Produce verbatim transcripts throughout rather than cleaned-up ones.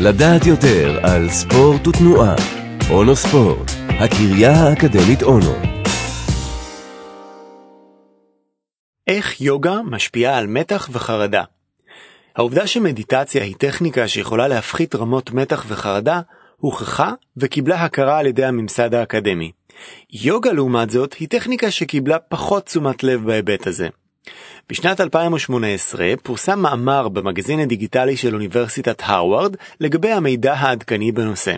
לדעת יותר על ספורט ותנועה. אונו ספורט, הקריה האקדמית אונו. איך יוגה משפיעה על מתח וחרדה? העובדה שמדיטציה היא טכניקה שיכולה להפחית רמות מתח וחרדה הוכחה וקיבלה הכרה על ידי הממסד האקדמי. יוגה לעומת זאת היא טכניקה שקיבלה פחות תשומת לב בהיבט הזה. בשנת אלפיים ושמונה עשרה פורסם מאמר במגזין הדיגיטלי של אוניברסיטת הרווארד לגבי המידע העדכני בנושא.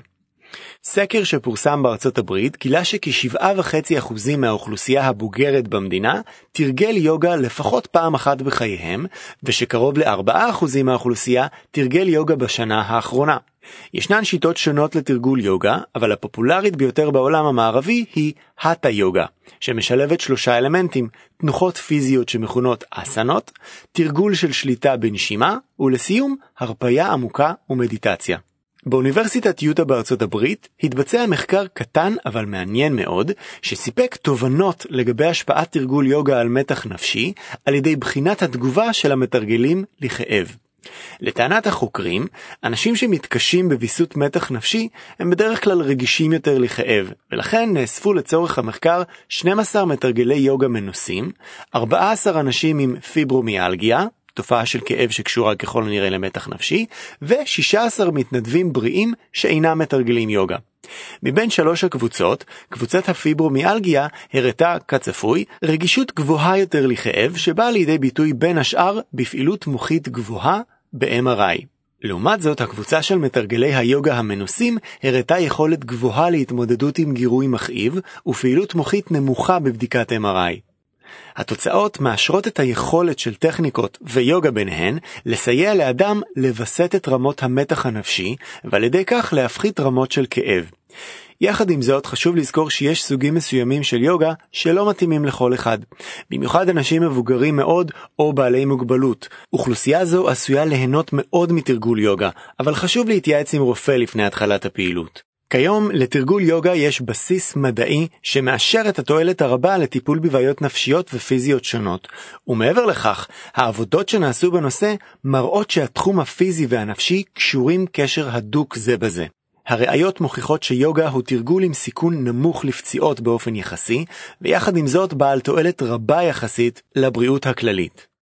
סקר שפורסם בארצות הברית גילה שכ-שבעה וחצי אחוזים מהאוכלוסייה הבוגרת במדינה תרגל יוגה לפחות פעם אחת בחייהם, ושקרוב ל-ארבעה אחוזים מהאוכלוסייה תרגל יוגה בשנה האחרונה. ישנן שיטות שונות לתרגול יוגה, אבל הפופולרית ביותר בעולם המערבי היא הטה יוגה, שמשלבת שלושה אלמנטים: תנוחות פיזיות שמכונות אסנות, תרגול של שליטה בנשימה, ולסיום הרפיה עמוקה ומדיטציה. באוניברסיטת יוטה בארצות הברית התבצע מחקר קטן אבל מעניין מאוד, שסיפק תובנות לגבי השפעת תרגול יוגה על מתח נפשי על ידי בחינת התגובה של המתרגלים לכאב. לטענת החוקרים, אנשים שמתקשים בוויסות מתח נפשי הם בדרך כלל רגישים יותר לכאב, ולכן נאספו לצורך המחקר שנים עשר מתרגלי יוגה מנוסים, ארבעה עשר אנשים עם פיברומיאלגיה, תופעה של כאב שקשורה ככל הנראה למתח נפשי, ו-שישה עשר מתנדבים בריאים שאינם מתרגלים יוגה. מבין שלוש הקבוצות, קבוצת הפיברומיאלגיה הראתה כצפוי רגישות גבוהה יותר לכאב, שבאה לידי ביטוי בין השאר בפעילות מוחית גבוהה ב-אם אר איי. לעומת זאת, הקבוצה של מתרגלי היוגה המנוסים הראתה יכולת גבוהה להתמודדות עם גירוי מכאיב ופעילות מוחית נמוכה בבדיקת אם אר איי. התוצאות מאשרות את היכולת של טכניקות ויוגה ביניהן לסייע לאדם לבסט את רמות המתח הנפשי, ועל ידי כך להפחית רמות של כאב. יחד עם זאת, חשוב לזכור שיש סוגים מסוימים של יוגה שלא מתאימים לכל אחד, במיוחד אנשים מבוגרים מאוד או בעלי מוגבלות. אוכלוסייה זו עשויה ליהנות מאוד מתרגול יוגה, אבל חשוב להתייעץ עם רופא לפני התחלת הפעילות. כיום לתרגול יוגה יש בסיס מדעי שמאשר את התועלת הרבה לטיפול בבעיות נפשיות ופיזיות שונות, ומעבר לכך, העבודות שנעשו בנושא מראות שהתחום הפיזי והנפשי קשורים קשר הדוק זה בזה. הראיות מוכיחות שיוגה הוא תרגול עם סיכון נמוך לפציעות באופן יחסי, ויחד עם זאת בעל תועלת רבה יחסית לבריאות הכללית.